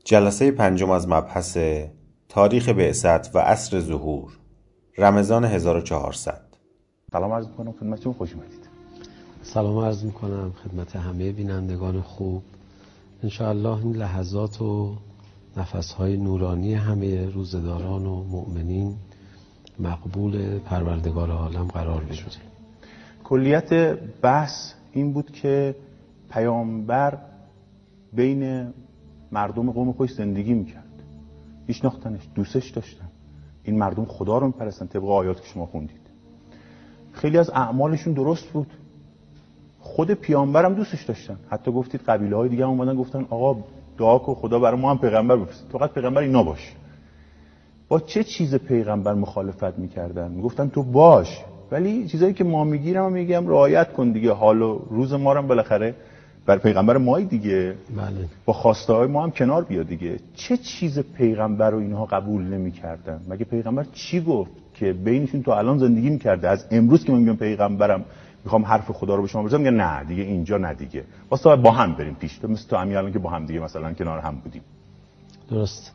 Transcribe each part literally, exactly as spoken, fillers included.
جلسه پنجم از مبحث تاریخ بعثت و عصر ظهور رمضان هزار و چهارصد. سلام عرض می‌کنم خدمتتون، خوش اومدید. سلام عرض می‌کنم خدمت همه بینندگان خوب. انشاءالله این لحظات و نفس‌های نورانی همه روزداران و مؤمنین مقبول پروردگار عالم قرار بگیره. کلیت بحث این بود که پیامبر بین مردم قوم خودش زندگی میکرد، میشناختنش، دوستش داشتن. این مردم خدا رو میپرستن طبق آیات که شما خوندید. خیلی از اعمالشون درست بود. خود پیامبر هم دوستش داشتن. حتی گفتید قبیله های دیگه هم اومدن گفتن آقا دعا کن خدا برای ما هم پیغمبر بفرست، فقط پیغمبر اینا باش. با چه چیز پیغمبر مخالفت میکردن؟ میگفتن تو باش، ولی چیزایی که ما میگیرم و میگم رعایت کن دیگه، حال و روز ما رو بالاخره بر پیغمبر مایی دیگه. بله. با خواسته های ما هم کنار بیا دیگه. چه چیز پیغمبر رو اینها قبول نمی‌کردن؟ مگه پیغمبر چی گفت که بینشون تو الان زندگی می‌کرده؟ از امروز که من میگم پیغمبرم میخوام حرف خدا رو به شما برسونم، میگه نه دیگه اینجا نه دیگه، واسه با هم بریم پیش، مثل تو همین الان که با هم دیگه مثلا کنار هم بودیم. درست.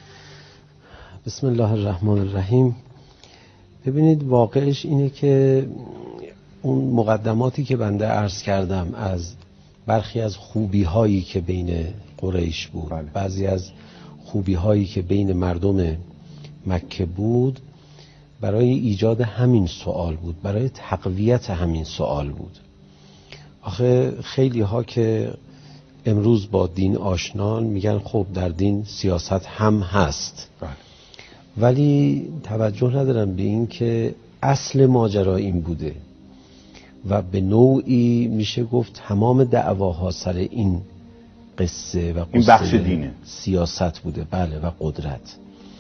بسم الله الرحمن الرحیم. ببینید واقعش اینه که اون مقدماتی که بنده عرض کردم از برخی از خوبی هایی که بین قریش بود، بله. بعضی از خوبی هایی که بین مردم مکه بود، برای ایجاد همین سوال بود، برای تقویت همین سوال بود. آخه خیلی ها که امروز با دین آشنان میگن خب در دین سیاست هم هست، بله. ولی توجه ندارن به این که اصل ماجرا این بوده و به نوعی میشه گفت تمام دعواها سر این قصه و این بخش دینه سیاست بوده. بله، و قدرت.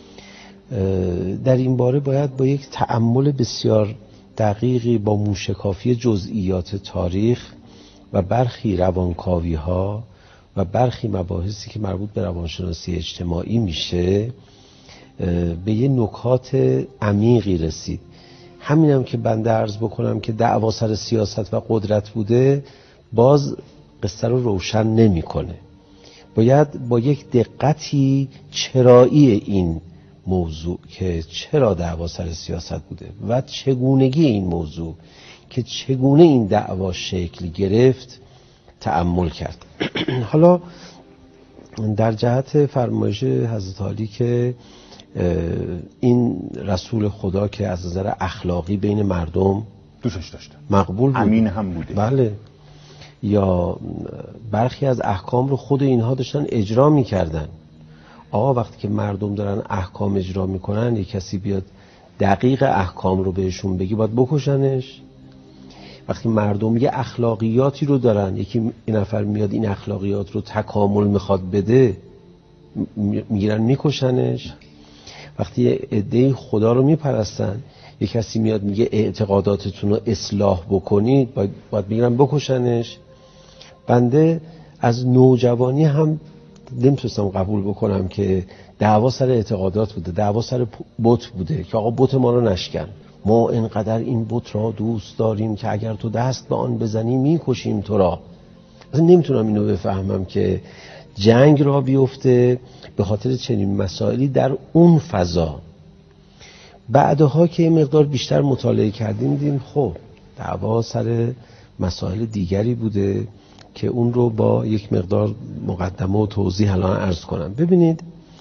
در این باره باید با یک تأمل بسیار دقیقی با موشکافی جزئیات تاریخ و برخی روانکاوی ها و برخی مباحثی که مربوط به روانشناسی اجتماعی میشه به یه نکات عمیقی رسید. همینم که بنده عرض بکنم که دعوا سر سیاست و قدرت بوده باز قصه رو روشن نمیکنه. باید با یک دقتی چرایی این موضوع که چرا دعوا سر سیاست بوده و چگونگی این موضوع که چگونه این دعوا شکل گرفت تأمل کرد. حالا در جهت فرمایش حضرت علی که این رسول خدا که از نظر اخلاقی بین مردم دوستش داشتن، مقبول بود، امین هم بوده، بله، یا برخی از احکام رو خود اینها داشتن اجرا میکردن. آقا وقتی که مردم دارن احکام اجرا میکنن، یک کسی بیاد دقیق احکام رو بهشون بگی باید بکشنش. وقتی مردم یه اخلاقیاتی رو دارن، یکی این نفر میاد این اخلاقیات رو تکامل میخواد بده، میگیرن میکشنش. وقتی عده خدا رو میپرستن، یک کسی میاد میگه اعتقاداتتون رو اصلاح بکنید، باید, باید بگیرن بکشنش. بنده از نوجوانی هم نمیتونستم قبول بکنم که دعوا سر اعتقادات بوده، دعوا سر بت بوده که آقا بت ما رو نشکن، ما اینقدر این بت را دوست داریم که اگر تو دست به آن بزنی میکشیم تو را. اصلا نمیتونم اینو بفهمم که جنگ را بیفته به خاطر چنین مسائلی در اون فضا. بعدها که مقدار بیشتر مطالعه کردیم دیدیم خب دعوا سر مسائل دیگری بوده که اون رو با یک مقدار مقدمه و توضیح الان عرض کنم. ببینید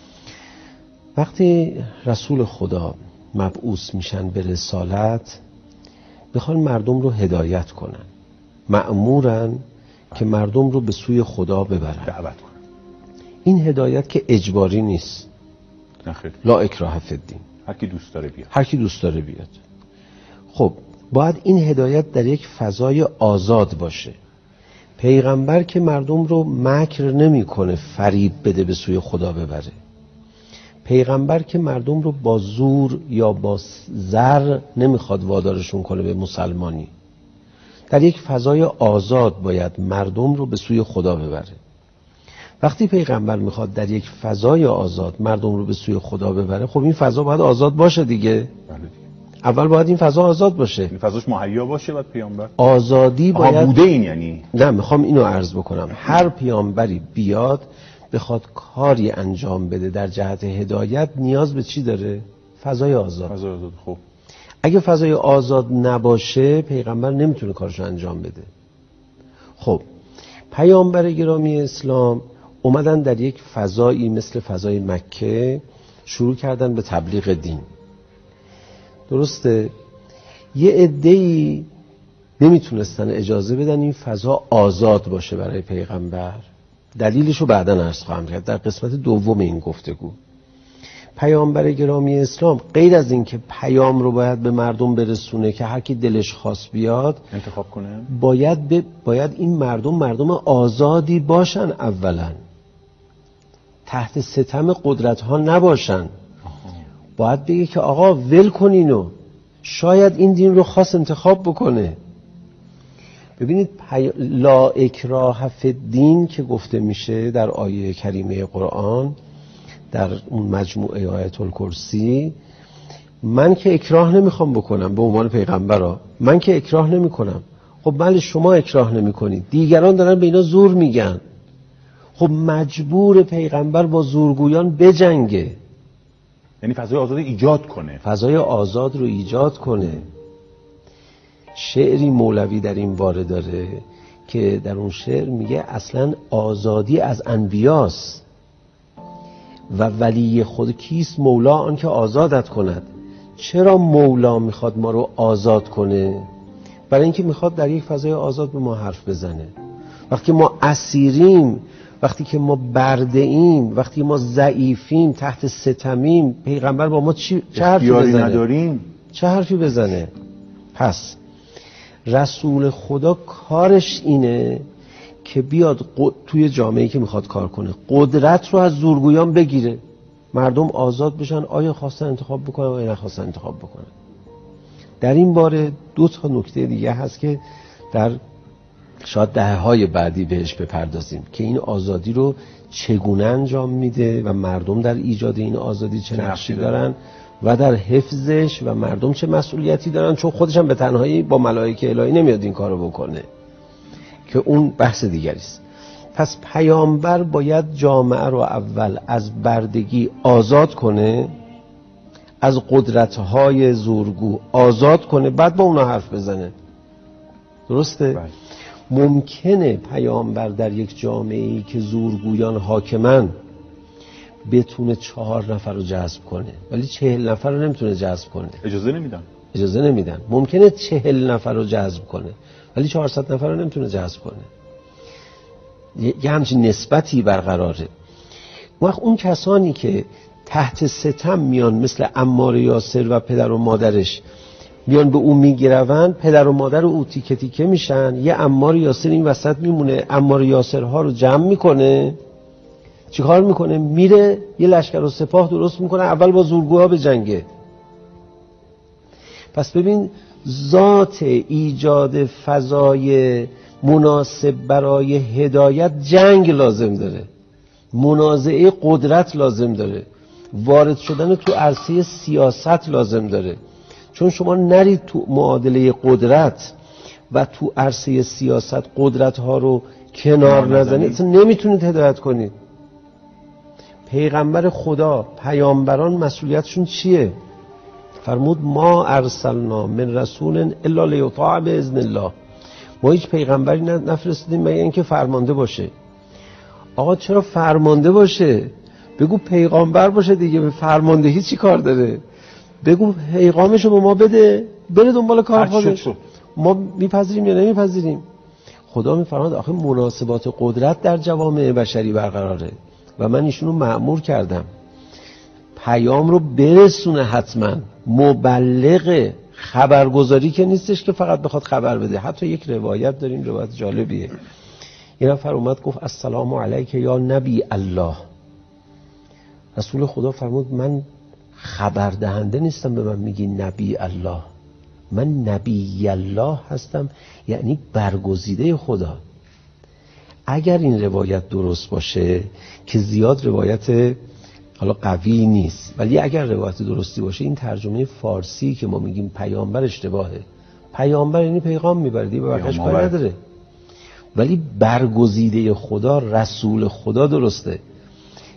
وقتی رسول خدا مبعوث میشن به رسالت، بخوان مردم رو هدایت کنن، مأمورن که مردم رو به سوی خدا ببرن، دعوت کنن. این هدایت که اجباری نیست، نخیر، لا اکراه فی الدین، هر کی دوست داره بیاد، هر کی دوست داره بیاد. خب باید این هدایت در یک فضای آزاد باشه. پیغمبر که مردم رو مکر نمیکنه فریب بده به سوی خدا ببره. پیغمبر که مردم رو با زور یا با زر نمیخواد وادارشون کنه به مسلمانی. در یک فضای آزاد باید مردم رو به سوی خدا ببره. وقتی پیغمبر میخواد در یک فضای آزاد مردم رو به سوی خدا ببره، خب این فضا باید آزاد باشه دیگه. بله. اول باید این فضا آزاد باشه، این فضاش مهیا باشه. بعد پیامبر آزادی باید بوده. این یعنی نه، میخوام اینو عرض بکنم، هر پیامبری بیاد بخواد کاری انجام بده در جهت هدایت نیاز به چی داره؟ فضای آزاد. فضای آزاد. خب اگه فضای آزاد نباشه پیغمبر نمیتونه کارشو انجام بده. خب پیامبر گرامی اسلام اومدن در یک فضایی مثل فضای مکه شروع کردن به تبلیغ دین. درسته؟ یه عده‌ای نمیتونستن اجازه بدن این فضا آزاد باشه برای پیغمبر. دلیلشو بعداً عرض خواهم کرد در قسمت دوم این گفتگو. پیامبر گرامی اسلام غیر از این که پیام رو باید به مردم برسونه که هر کی دلش خواست بیاد انتخاب کنه، باید ب... باید این مردم مردم آزادی باشن، اولا تحت ستم قدرت ها نباشن. باید بگه که آقا ول کنینو، شاید این دین رو خاص انتخاب بکنه. ببینید پی... لا اکراه فی الدین که گفته میشه در آیه کریمه قرآن در اون مجموعه آیت الکرسی، من که اکراه نمیخوام بکنم به عنوان پیغمبرا، من که اکراه نمی کنم. خب بله شما اکراه نمی کنید، دیگران دارن به اینا زور میگن. خب مجبور پیغمبر با زورگویان بجنگه، یعنی فضای آزاد ایجاد کنه، فضای آزاد رو ایجاد کنه. شعری مولوی در این باره داره که در اون شعر میگه اصلا آزادی از انبیاست و ولی خود کیست مولا آن که آزادت کند. چرا مولا میخواد ما رو آزاد کنه؟ برای اینکه میخواد در یک فضای آزاد به ما حرف بزنه. وقتی ما اسیریم، وقتی که ما برده ایم، وقتی ما ضعیفیم، تحت ستمیم، پیغمبر با ما چی چه حرفی بزنه؟ نداریم. چه حرفی بزنه؟ پس رسول خدا کارش اینه که بیاد توی جامعه‌ای که میخواد کار کنه قدرت رو از زورگویان بگیره، مردم آزاد بشن، آیا خواستن انتخاب بکنن آیا نخواستن انتخاب بکنن. در این باره دو تا نکته دیگه هست که در شاید دهه‌های بعدی بهش بپردازیم که این آزادی رو چگونه انجام میده و مردم در ایجاد این آزادی چه نقشی دارن و در حفظش و مردم چه مسئولیتی دارن، چون خودش هم به تنهایی با ملائکه الهی نمیاد این کارو بکنه که اون بحث دیگری است. پس پیامبر باید جامعه رو اول از بردگی آزاد کنه، از قدرت‌های زورگو آزاد کنه، بعد با اونا حرف بزنه. درسته؟ بله. ممکنه پیامبر در یک جامعه‌ای که زورگویان حاکمن بتونه چهار نفر رو جذب کنه ولی چهل نفر رو نمیتونه جذب کنه. اجازه نمیدن. اجازه نمیدن. ممکنه چهل نفر رو جذب کنه ولی چهارصد نفر رو نمیتونه جذب کنه. یه همچین نسبتی برقراره. وقت اون کسانی که تحت ستم میان مثل عمار یاسر و پدر و مادرش میان به اون میگیرون، پدر و مادر او تیکه تیکه میشن، یه عمار یاسر این وسط میمونه، عمار یاسرها رو جمع میکنه. چیکار میکنه؟ میره یه لشکر و سپاه درست میکنه، اول با زورگوها به جنگه. پس ببین ذات ایجاد فضای مناسب برای هدایت جنگ لازم داره، منازعه قدرت لازم داره، وارد شدن تو عرصه سیاست لازم داره. چون شما نرید تو معادله قدرت و تو عرصه سیاست قدرت ها رو کنار نزنید، نمیتونید هدایت کنید. پیغمبر خدا، پیامبران مسئولیتشون چیه؟ فرمود ما ارسلنا من رسول الا لیطاع باذن الله. ما هیچ پیغمبری نفرستادیم مگر اینکه فرمانده باشه. آقا چرا فرمانده باشه؟ بگو پیغمبر باشه دیگه، به فرماندهی چی کار داره؟ بگو پیغامشو به ما بده، بره دنبال کار خودش. ما میپذیریم یا نمیپذیریم؟ خدا میفرماد آخه مناسبات قدرت در جوامع بشری برقراره و من ایشونو مأمور کردم پیام رو برسونه، حتما مبلغ، خبرگزاری که نیستش که فقط بخواد خبر بده. حتی یک روایت داریم، روایت جالبیه. یه نفر اومد گفت السلام علیک یا نبی الله. رسول خدا فرمود من خبر دهنده نیستم به من میگی نبی الله، من نبی الله هستم، یعنی برگزیده خدا. اگر این روایت درست باشه که زیاد روایت حالا قوی نیست، ولی اگر روایت درستی باشه این ترجمه فارسی که ما میگیم پیامبر اشتباهه. پیامبر یعنی پیغام میبردی به بقیش کاری نداره، ولی برگزیده خدا، رسول خدا درسته.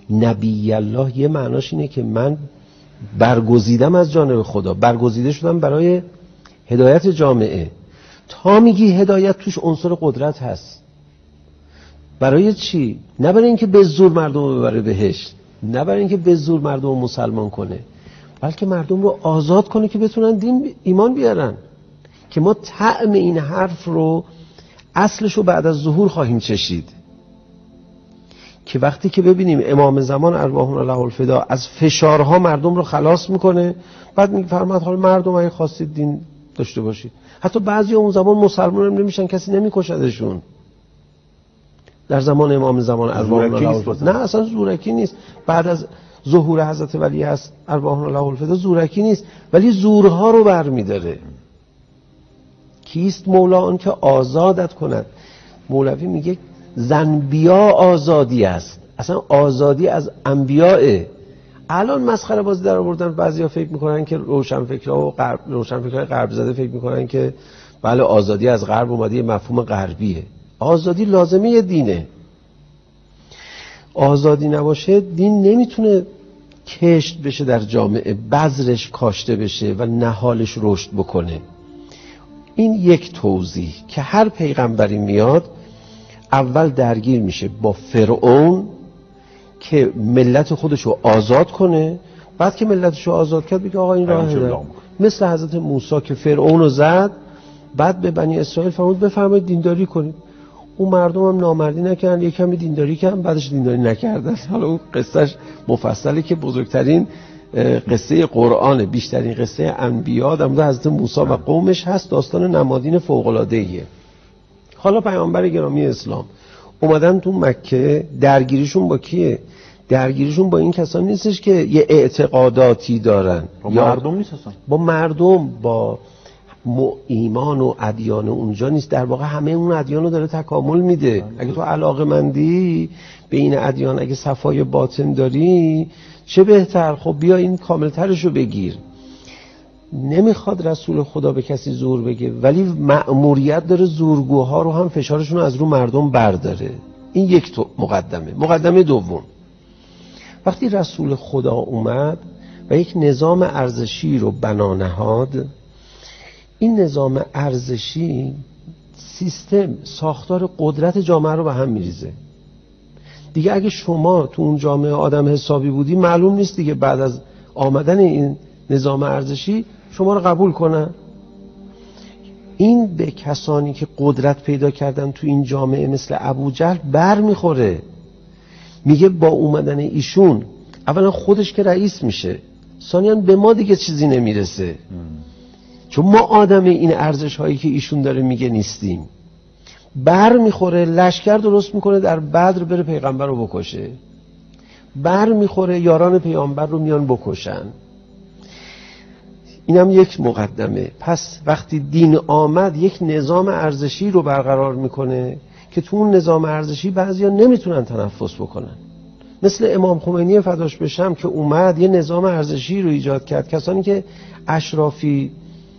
نبی الله یه معناش اینه که من برگزیدم از جانب خدا، برگزیده شدم برای هدایت جامعه. تا میگی هدایت توش عنصر قدرت هست. برای چی؟ نه برای اینکه به زور مردم رو ببره بهشت، نه برای اینکه به زور مردم رو مسلمان کنه، بلکه مردم رو آزاد کنه که بتونن دین ایمان بیارن. که ما طعم این حرف رو اصلش رو بعد از ظهور خواهیم چشید، که وقتی که ببینیم امام زمان ارواحنا له الفدا از فشارها مردم رو خلاص میکنه، بعد میفرماد حالا مردم اگه خواستید دین داشته باشید. حتی بعضی اون زمان مسلمان هم نمیشن، کسی نمیکشدشون. در زمان امام زمان ارواحنا له الفدا نه اصلا زورکی نیست. بعد از ظهور حضرت ولی هست ارواحنا له الفدا زورکی نیست، ولی زورها رو برمیداره. کیست مولا؟ آن که آزادت کند. مولوی میگه زنبیا آزادی است، اصلا آزادی از انبیاء. الان مسخره بازی در آوردن، بعضیا فکر میکنن که روشنفکرها و غرب روشنفکرهای غرب زده فکر میکنن که بله آزادی از غرب اومده، یه مفهوم غربیه. آزادی لازمه دینه. آزادی نباشه دین نمیتونه کشت بشه در جامعه، بذرش کاشته بشه و نهالش رشد بکنه. این یک توضیح که هر پیغمبری میاد اول درگیر میشه با فرعون که ملت خودش رو آزاد کنه، بعد که ملتش رو آزاد کرد بگه آقا این راه داره. مثل حضرت موسی که فرعون رو زد، بعد به بنی اسرائیل فرمود بفرمایید دینداری کنید. اون مردم هم نامردی نکردن، یک کمی دینداری کردن، بعدش دینداری نکردن. حالا اون قصهش مفصله که بزرگترین قصه قرآن، بیشترین قصه انبیا در مورد حضرت موسی و قومش هست. داستان نمادین فوق‌العاده‌ایه. حالا پیامبر گرامی اسلام اومدن تو مکه، درگیریشون با کیه؟ درگیریشون با این کسانی نیستش که یه اعتقاداتی دارن، با مردم نیست اصلا. با مردم، با ایمان و ادیان اونجا نیست. در واقع همه اون ادیان رو داره تکامل میده. اگه تو علاقه‌مندی به این ادیان، اگه صفای باطن داری، چه بهتر. خب بیا این کاملترش رو بگیر. نمیخواد رسول خدا به کسی زور بگه، ولی مأموریت داره زورگوها رو هم فشارشون رو از رو مردم برداره. این یک تو مقدمه. مقدمه دوم، وقتی رسول خدا اومد و یک نظام ارزشی رو بنا نهاد، این نظام ارزشی سیستم ساختار قدرت جامعه رو به هم میریزه. دیگه اگه شما تو اون جامعه آدم حسابی بودی، معلوم نیست دیگه بعد از آمدن این نظام ارزشی شما رو قبول کنن. این به کسانی که قدرت پیدا کردن تو این جامعه مثل ابوجهل بر میخوره. میگه با اومدن ایشون اولا خودش که رئیس میشه، ثانیاً به ما دیگه چیزی نمیرسه، چون ما آدم این ارزش هایی که ایشون داره میگه نیستیم. بر میخوره، لشکر درست میکنه در بدر بره پیغمبر رو بکشه. بر میخوره یاران پیغمبر رو میان بکشن. اینم یک مقدمه. پس وقتی دین آمد یک نظام ارزشی رو برقرار میکنه که تو اون نظام ارزشی بعضیا نمیتونن تنفس بکنن. مثل امام خمینی فداش بشم که اومد یه نظام ارزشی رو ایجاد کرد. کسانی که اشرافی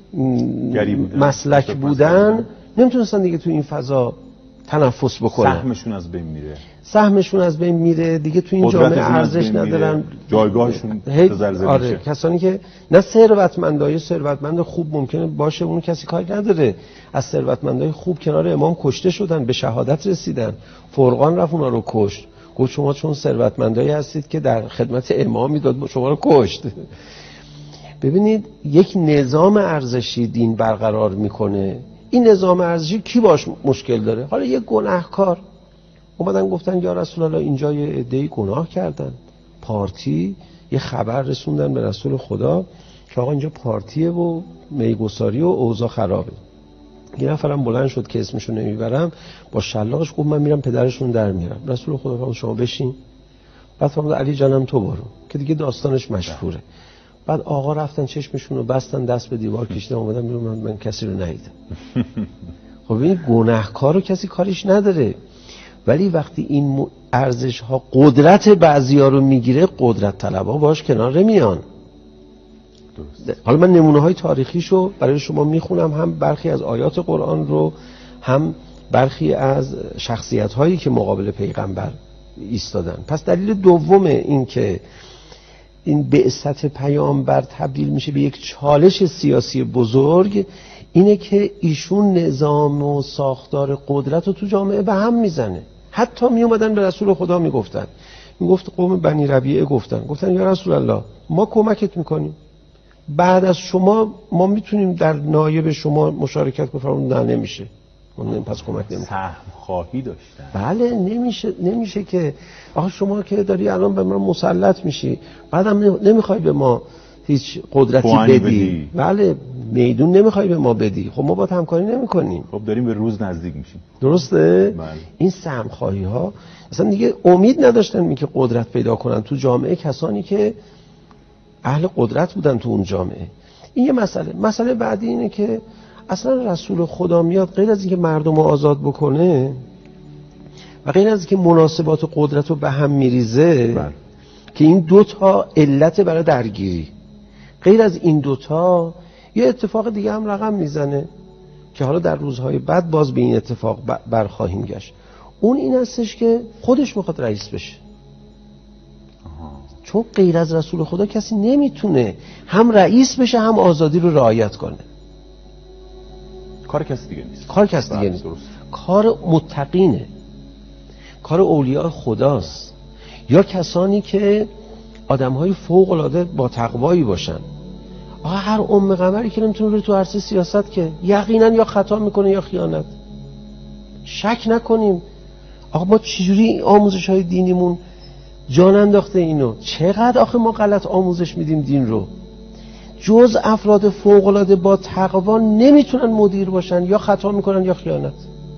مسلک بودن نمیتونستن دیگه تو این فضا تنفس بکنن. سهمشون از بین میره. سهمشون از بین میره دیگه. تو این جامعه ارزش ندارن، جایگاهشون تزلزل آره. میشه. کسانی که نه ثروتمندای ثروتمند خوب ممکنه باشه، اون کسی کاری نداره. از ثروتمندای خوب کنار امام کشته شدن، به شهادت رسیدن. فرقان رفت اونا رو کشت. گفت شما چون ثروتمندایی هستید که در خدمت امامی داد شما رو کشت. ببینید یک نظام ارزشی دین برقرار میکنه. این نظام ارزشی کی باش مشکل داره؟ حالا یک گناهکار اومدن گفتن یا رسول الله اینجا یه عده‌ای گناه کردن، پارتی، یه خبر رسوندن به رسول خدا که آقا اینجا پارتیه و میگساری و اوضاع خرابه. یه نفرم بلند شد که اسمشو نمیبرم، با شلاقش گفت من میرم پدرشون در میارم. رسول خدا فرمود شما بشین. بعد فرمود علی جانم تو برو، که دیگه داستانش مشهوره. بعد آقا رفتن چشمشون رو بستن، دست به دیوار کشیدن، اومدن بیرون. من, من کسی رو ندیدم. خب این گناهکار رو کسی کاریش نداره، ولی وقتی این ارزش ها قدرت بعضیا رو میگیره، قدرت طلبها باش کنار میان. حالا من نمونه های تاریخیشو برای شما میخونم، هم برخی از آیات قرآن رو، هم برخی از شخصیت هایی که مقابل پیغمبر ایستادن. پس دلیل دوم این که این بعثت پیامبر تبدیل میشه به یک چالش سیاسی بزرگ اینه که ایشون نظام و ساختار قدرت رو تو جامعه به هم میزنه. حتی می اومدن به رسول خدا میگفتن، میگفت قوم بنی ربیعه گفتن گفتن یا رسول الله ما کمکت میکنیم، بعد از شما ما میتونیم در نایب شما مشارکت بفرماییم. نه نمیشه، من پس کمک نمیکنم. سهم خواهی داشتن. بله نمیشه نمیشه که آخه شما که داری الان به ما مسلط میشی بعدم نمیخوای به ما هیچ قدرتی بدی. بدی بله میدون نمیخوای به ما بدی، خب ما با همکاری نمیکنیم. خب داریم به روز نزدیک میشیم. درسته؟ بله. این سهم خواهی ها اصلا دیگه امید نداشتن که قدرت پیدا کنن تو جامعه کسانی که اهل قدرت بودن تو اون جامعه. این یه مسئله. مسئله بعدی اینه که اصلا رسول خدا میاد غیر از اینکه مردم رو آزاد بکنه و غیر از اینکه مناسبات قدرت رو به هم میریزه بله. که این دوتا علت برای درگیری، غیر از این دوتا یه اتفاق دیگه هم رقم میزنه که حالا در روزهای بعد باز به این اتفاق برخواهیم گشت. اون این هستش که خودش میخواد رئیس بشه. آها. چون غیر از رسول خدا کسی نمیتونه هم رئیس بشه هم آزادی رو رعایت کنه. کار کسی دیگه نیست. کار کسی دیگه نیست. کار متقینه، کار اولیاء خداست، یا کسانی که آدم‌های فوق‌العاده با تقوایی باشن. آقا هر ام قمری که نمیتونه بره تو عرصه سیاست که یقینا یا خطا میکنه یا خیانت. شک نکنیم. آقا ما چجوری آموزش‌های دینیمون جان انداخته اینو؟ چقدر آخه ما غلط آموزش میدیم دین رو. جز افراد فوق‌العاده با تقوا نمیتونن مدیر باشن، یا خطا میکنن یا خیانت،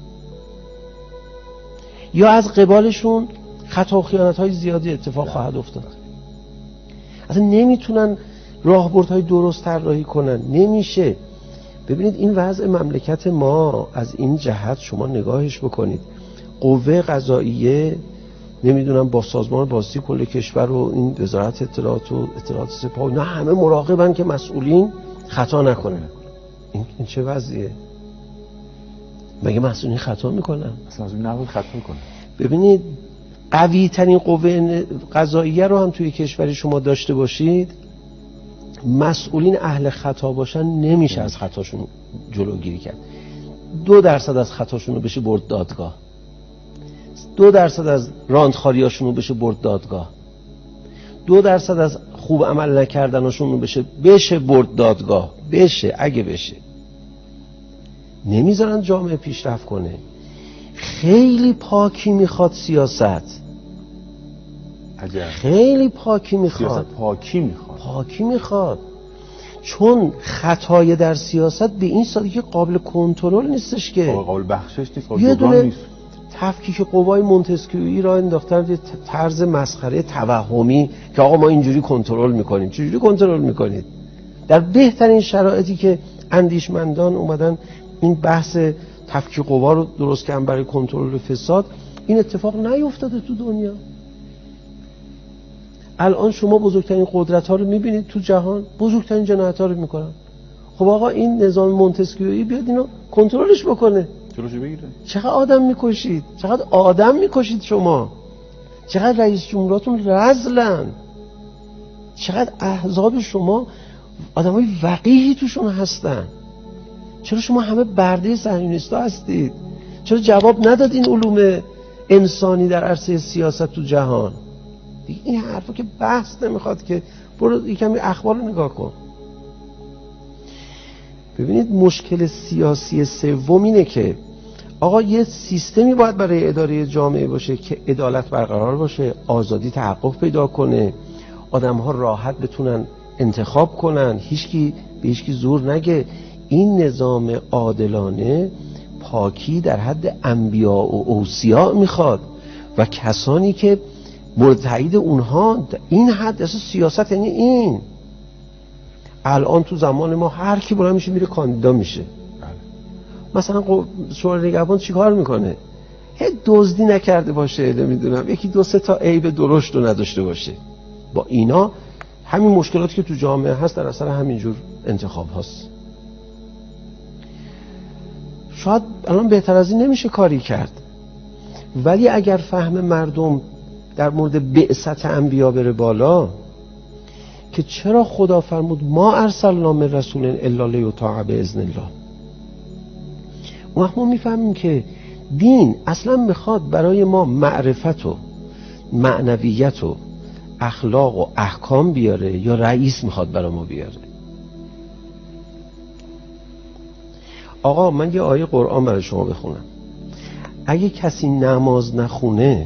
یا از قبالشون خطا و خیانت‌های زیادی اتفاق خواهد افتاد. اصلا نمیتونن راهبردهای درست طراحی کنن. نمیشه. ببینید این وضع مملکت ما از این جهت شما نگاهش بکنید. قوه قضاییه نمیدونم با سازمان بازرسی کل کشور و این وزارت اطلاعات و اطلاعات سپاه نه همه مراقبن که مسئولین خطا نکنن. این, این چه وضعیه؟ مگه مسئولین خطا میکنن؟ اصلا مسئولین نباید خطا میکنن. ببینید قوی ترین قوه قضاییه رو هم توی کشور شما داشته باشید، مسئولین اهل خطا باشن نمیشه از خطاشون جلوگیری کرد. دو درصد از خطاشون رو بشه برد دادگاه، دو درصد از راندخاریاشون رو بشه برد دادگاه، دو درصد از خوب عمل نکردناشون رو بشه بشه برد دادگاه. بشه اگه بشه. نمیذارن جامعه پیشرفت کنه. خیلی پاکی میخواد سیاست. عجب. خیلی پاکی میخواد. سیاست پاکی میخواد. پاکی میخواد. چون خطای در سیاست به این سادگی قابل کنترل نیستش که. قابل بخشش نیست. یه دونه نیست. تفکیک قوای مونتسکیویی را انداختن یه طرز مسخره توهمی که آقا ما اینجوری کنترل میکنیم. چجوری کنترل میکنید؟ در بهترین شرایطی که اندیشمندان اومدن این بحث تفکیک قوا رو درست کردن برای کنترل فساد، این اتفاق نیفتاده تو دنیا. الان شما بزرگترین قدرت ها رو میبینید تو جهان بزرگترین جنایت ها رو میکنن. خب آقا این نظام مونتسکیویی بیاد اینو کنترلش بکنه. جلوشو بگیره. چقدر آدم میکشید، چقدر آدم میکشید شما، چقدر رئیس جمهوراتون رذلن، چقدر احزاب شما آدمای وقیحی توشون هستن. چرا شما همه برده صهیونیستا هستید؟ چرا جواب ندادین علوم انسانی در عرصه سیاست تو جهان؟ دیگه این حرفا که بحث نمیخواد که. برو یکمی اخبار رو نگاه کن. ببینید مشکل سیاسی سوم اینه که آقا یه سیستمی باید برای اداره جامعه باشه که عدالت برقرار باشه، آزادی تحقق پیدا کنه، آدم‌ها راحت بتونن انتخاب کنن، هیچکی به هیچکی زور نگه. این نظام عادلانه پاکی در حد انبیاء و اوصیا میخواد و کسانی که مورد تایید اونها این حد اصلا سیاست یعنی این. الان تو زمان ما هر کی بلند میشه میره کاندیدا میشه. مثلا شورای نگهبان چیکار میکنه؟ هیچ دزدی نکرده باشه، نمیدونم یکی دو سه تا عیب درشت رو نداشته باشه. با اینا همین مشکلاتی که تو جامعه هست در اثر همینجور انتخاب هست. شاید الان بهتر از این نمیشه کاری کرد، ولی اگر فهم مردم در مورد بعثت انبیا بره بالا که چرا خدا فرمود ما ارسلنا من رسول الا لیطاع باذن الله. اون وقت ما میفهمیم که دین اصلا میخواد برای ما معرفت و معنویت و اخلاق و احکام بیاره یا رئیس میخواد برای ما بیاره؟ آقا من یه آیه قرآن برای شما بخونم. اگه کسی نماز نخونه،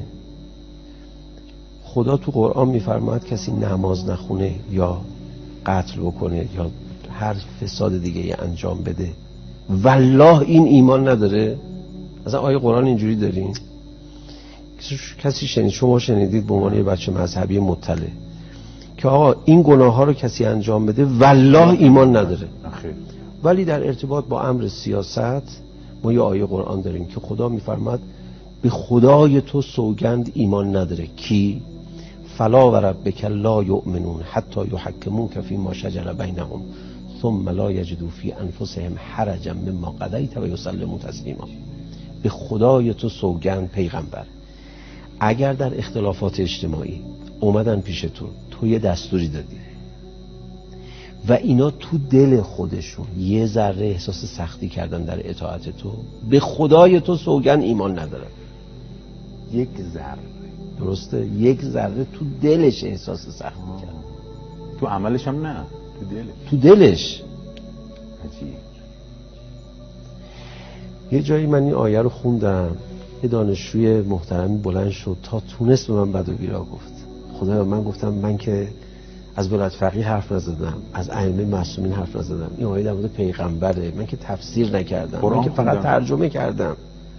خدا تو قرآن میفرماید کسی نماز نخونه یا قتل بکنه یا هر فساد دیگه انجام بده، والله این ایمان نداره. مثلا آیه قرآن اینجوری داریم؟ کسی شنید، شما شنیدید به عنوان یه بچه مذهبی مطلع که آقا این گناه ها رو کسی انجام بده والله ایمان نداره. ولی در ارتباط با امر سیاست ما یه آیه قرآن داریم که خدا میفرماد به خدای تو سوگند ایمان نداره. کی؟ فلا و ربک لا یؤمنون حتی یحکموک فیما شجر بینهم ثم لا یجدوا فی انفسهم حرجا مما قضیت و یسلموا تسلیما. به خدای تو سوگند پیغمبر، اگر در اختلافات اجتماعی اومدن پیش تو، تو یه دستوری دادی و اینا تو دل خودشون یه ذره احساس سختی کردن در اطاعت تو، به خدای تو سوگند ایمان ندارن. یک ذره، درسته؟ یک ذره تو دلش احساس سختی کرد، تو عملش هم نه، تو دلش. تو دلش عجیب. یه جایی من این آیه رو خوندم، یه دانشجوی محترمی بلند شد تا تونست به من بد و بیرا گفت. خدایا من گفتم من که از ولایت فقیه حرف نزدم، از ائمه معصومین حرف نزدم، این آیه در مورد پیغمبره، من که تفسیر نکردم، من که فقط ترجمه کردم.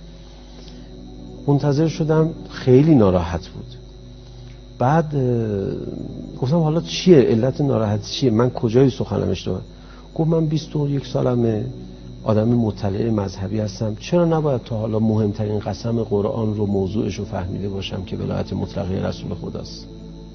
منتظر شدم، خیلی ناراحت بود. بعد گفتم حالا چیه علت ناراحتی چیه؟ من کجای سخنم اشتباه؟ گفت من بیست و یک سالمه، آدم مطلع مذهبی هستم، چرا نباید تا حالا مهمترین قسم قرآن رو موضوعش رو فهمیده باشم که ولایت مطلقه رسول خداست؟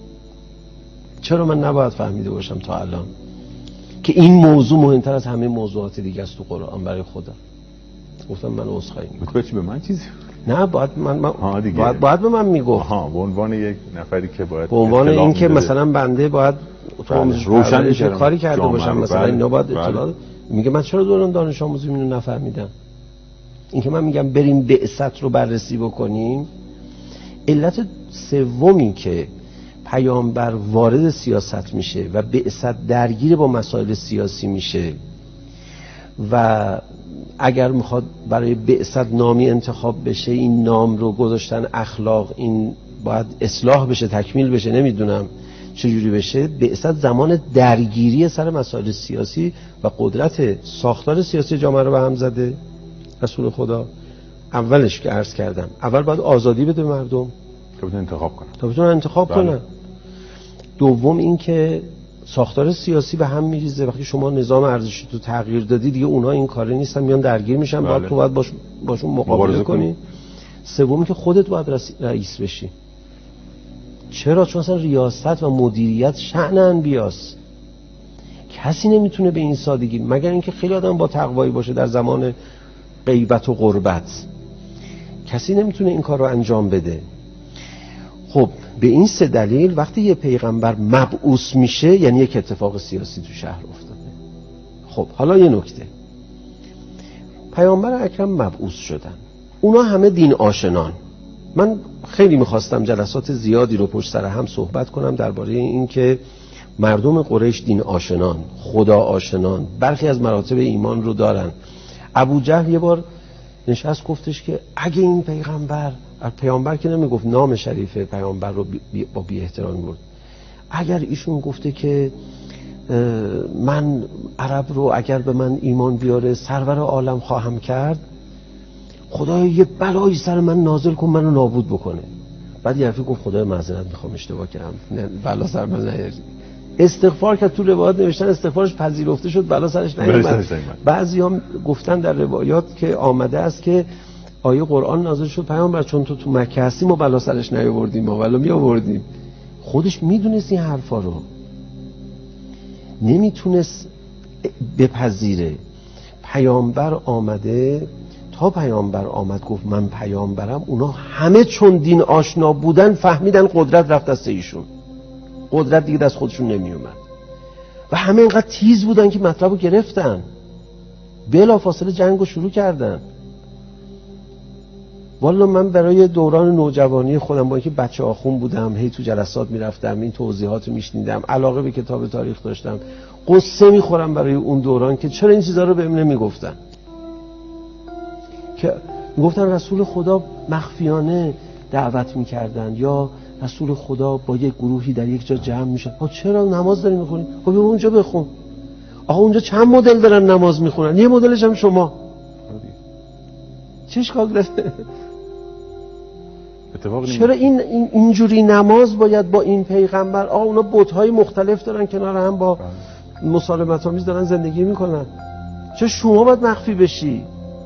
چرا من نباید فهمیده باشم تا الان که این موضوع مهمتر از همه موضوعات دیگه است تو قرآن برای خدا؟ گفتم من عذرخواهی میکنم. به من چیزی نه باید من, من باید, باید به من میگفت. ها به عنوان یک نفری که باید به عنوان این که مثلا بنده باید روشن کاری کرده باشم، مثلا اینا باید اطلاع. میگه من چرا دوران دانش آموزی اینو نفهمیدم؟ این که من میگم بریم بعثت رو بررسی بکنیم. علت سومی که پیامبر وارد سیاست میشه و بعثت درگیر با مسائل سیاسی میشه و اگر میخواد برای بعثت نامی انتخاب بشه، این نام رو گذاشتن اخلاق، این باید اصلاح بشه، تکمیل بشه، نمیدونم چجوری بشه. بعثت زمان درگیری سر مسائل سیاسی و قدرت ساختار سیاسی جامعه رو به هم زده. رسول خدا اولش که عرض کردم، اول باید آزادی بده مردم تا بتونن انتخاب کنن تا بتونن انتخاب بله. کنن. دوم این که ساختار سیاسی به هم میریزه. وقتی شما نظام ارزشی تو تغییر دادی، دیگه اونها این کاره نیستن، میان درگیر میشن. بله. باید تو باید باش باشون مقابله کنی. سوم که خودت باید رئیس بشی. چرا؟ چون اصلا ریاست و مدیریت شأن انبیاست. کسی نمیتونه به این سادگی، مگر اینکه خیلی آدم با تقوایی باشه در زمان غیبت و غربت، کسی نمیتونه این کار رو انجام بده. خب به این سه دلیل وقتی یه پیغمبر مبعوث میشه، یعنی یک اتفاق سیاسی تو شهر افتاده. خب حالا یه نکته، پیامبر اکرم مبعوث شدن، اونا همه دین آشنان. من خیلی میخواستم جلسات زیادی رو پشت سر هم صحبت کنم درباره این که مردم قریش دین آشنان، خدا آشنان، برخی از مراتب ایمان رو دارن. ابو جهل یه بار نشست گفتش که اگه این پیغمبر، پیامبر که نمیگفت نام شریف پیامبر رو بی با بی احترامی برد، اگر ایشون گفته که من عرب رو اگر به من ایمان بیاره سرور عالم خواهم کرد، خدایا یه بلایی سر من نازل کن منو نابود بکنه. بعد یه حرفی گفت خدای معذرت میخوام اشتباه کردم، بلا سر من نیاری. استغفار که تو روایات نوشتن استغفارش پذیرفته شد، بلا سرش نیامد. بعضی‌ها گفتن در روایات که آمده است که آیه قرآن نازل شد پیامبر چون تو تو مکه هستی ما بلا سرش نیاوردیم، ما بلا میآوردیم. خودش میدونست این حرفا رو، نمیتونست بپذیره. پیامبر آمده تا پیامبر آمد گفت من پیامبرم، اونا همه چون دین آشنا بودن فهمیدن قدرت رفت دست ایشون، قدرت دیگه دست خودشون نمی اومد و همه اینقدر تیز بودن که مطلب رو گرفتن، بلافاصله جنگ رو شروع کردن. والا من برای دوران نوجوانی خودم با اینکه بچه آخون بودم، هی تو جلسات میرفتم، این توضیحات رو میشنیدم، علاقه به کتاب تاریخ داشتم، قصه میخورم برای اون دوران که چرا این چیزا رو بهم نمیگفتن، که میگفتن رسول خدا مخفیانه دعوت میکردن یا رسول خدا با یک گروهی در یک جا جمع میشه. ها چرا نماز داری میخونی؟ خب بیا اونجا بخون. آقا اونجا چند مدل دارن نماز میخونن، یه مدلش هم شما. چه اشکال داره؟ چرا این اینجوری نماز باید با این پیغمبر؟ آقا اونا بت‌های مختلف دارن کنار هم با مسالمت آمیز دارن زندگی میکنن، چه شما باید مخفی بشی؟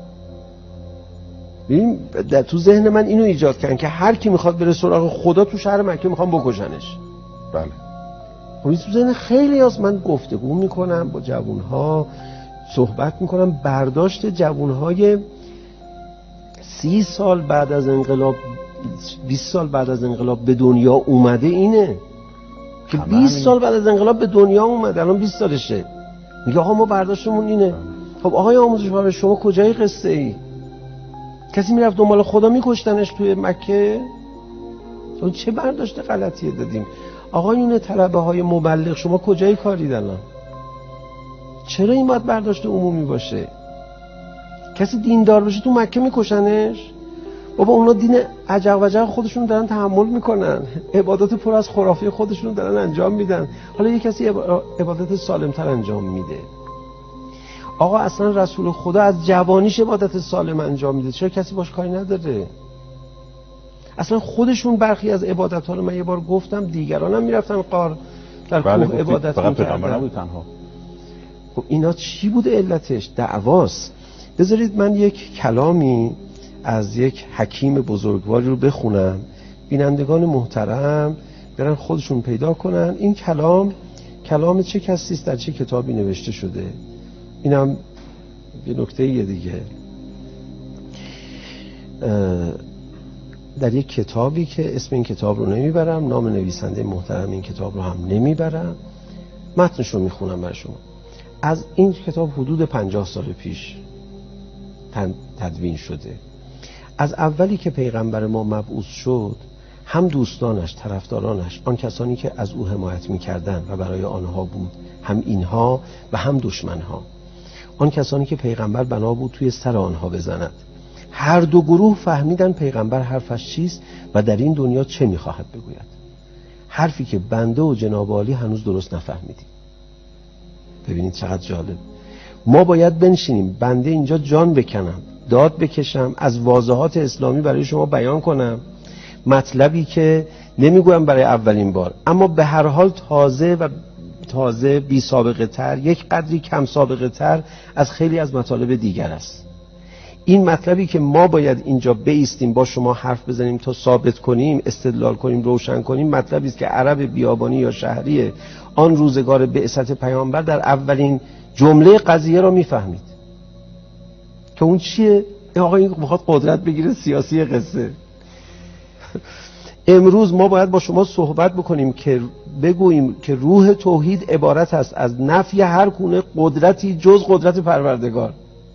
ببین تو ذهن من اینو ایجاد کردن که هر کی میخواد بره سراغ خدا تو شهر مکه میخوان بکشنش. بله. خب تو ذهن خیلی هست. من گفتگو میکنم با جوانها، صحبت میکنم، برداشت جوانهای سی سال بعد از انقلاب، بیست سال بعد از انقلاب به دنیا اومده اینه که بیست سال بعد از انقلاب به دنیا اومده، الان بیست سالشه، میگه آقا ما برداشتمون اینه. خب آقای آموزش پرورش شما کجای قصه ای؟ کسی میرفت دنبال خدا میکشتنش توی مکه؟ تو چه برداشت غلطیه دادیم؟ آقایون طلبه های مبلغ شما کجای کارید الان؟ چرا این باید برداشت عمومی باشه؟ کسی دیندار باشه تو مکه میکشنش؟ بابا اونا دین عجق و عجق خودشون دارن تحمل میکنن، عبادات پر از خرافی خودشون دارن انجام میدن، حالا یه کسی عبادت سالمتر انجام میده. آقا اصلا رسول خدا از جوانیش عبادت سالم انجام میده، چرا کسی باش کاری نداره؟ اصلا خودشون برخی از عبادت ها رو من یه بار گفتم، دیگران هم میرفتن قار در کوه بله عبادت فقط میکردن. پیغمبر نبود تنها. خب اینا چی بوده علتش؟ دعواست. بذارید من یک کلامی از یک حکیم بزرگواری رو بخونم، بینندگان محترم برن خودشون پیدا کنن این کلام کلام چه کسی است، در چه کتابی نوشته شده. اینم یه نکته یه دیگه، در یک کتابی که اسم این کتاب رو نمیبرم، نام نویسنده محترم این کتاب رو هم نمیبرم، متنش رو میخونم برای شما. از این کتاب حدود پنجاه سال پیش تدوین شده. از اولی که پیغمبر ما مبعوث شد، هم دوستانش، طرفدارانش، آن کسانی که از او حمایت می‌کردند و برای آنها بود، هم اینها و هم دشمنها، آن کسانی که پیغمبر بنا بود توی سر آنها بزند، هر دو گروه فهمیدن پیغمبر حرفش چیست و در این دنیا چه می‌خواهد بگوید. حرفی که بنده و جناب عالی هنوز درست نفهمیدیم. ببینید چقدر جالب. ما باید بنشینیم، بنده اینجا جان بکنم، داد بکشم، از واضحات اسلامی برای شما بیان کنم، مطلبی که نمیگویم برای اولین بار، اما به هر حال تازه و تازه بی سابقه تر، یک قدری کم سابقه تر از خیلی از مطالب دیگر است. این مطلبی که ما باید اینجا بایستیم با شما حرف بزنیم تا ثابت کنیم، استدلال کنیم، روشن کنیم، مطلبی است که عرب بیابانی یا شهری آن روزگار بعثت پیامبر در اولین جمله قضیه را میفهمید که اون چیه. آقا این میخواد قدرت بگیره سیاسی قصه. امروز ما باید با شما صحبت بکنیم که بگوییم که روح توحید عبارت است از نفی هر گونه قدرتی جز قدرت پروردگار.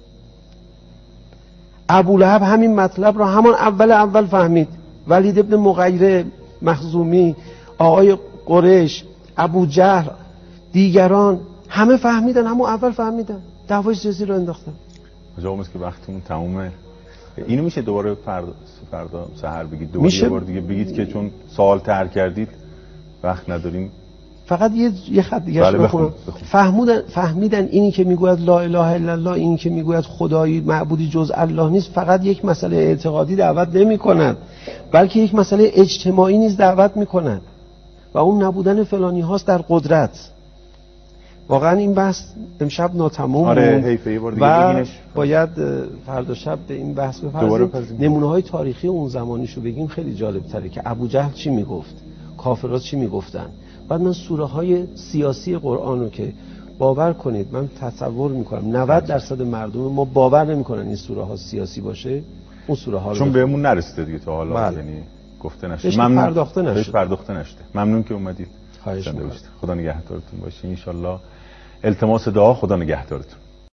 ابولهب همین مطلب را همان اول اول فهمید. ولید ابن مغیره مخزومی، آقای قریش، ابو جهل، دیگران همه فهمیدن، همون اول فهمیدن، دعوای سیاسی رو انداختن. جواب است که وقتمون تمومه. اینو میشه دوباره فردا فردا سحر بگید، دوباره یه بار دیگه بگید که چون سوال طرح کردید وقت نداریم. فقط یه یه خط دیگه بله بخونم. فهمیدن فهمیدن اینی که میگوید لا اله الا الله، اینی که میگوید خدایی معبودی جز الله نیست، فقط یک مسئله اعتقادی دعوت نمی‌کند، بلکه یک مسئله اجتماعی نیز دعوت می‌کند و اون نبودن فلانی هاست در قدرت. واقعا این بحث امشب ناتمام آره حیفه، یه بار دیگه و بگینش. باید فردا شب به این بحث بپردازیم. نمونه‌های تاریخی اون زمانیشو بگیم خیلی جالب تره که ابو جهل چی میگفت، کافرات چی میگفتن. بعد من سوره های سیاسی قرآن رو که باور کنید من تصور میکنم نود درصد مردم ما باور نمیکنن این سوره ها سیاسی باشه. اون سوره ها رو چون بهمون نرسیده دیگه تا حالا. بله. یعنی گفته نشده، ممنون پرداخته نشده. پرداخته نشده. ممنون که اومدید. خواهش می‌کنم. خدا نگهدارتون باشه ان شاء الله. التماس دعا، خدا نگهدارتون.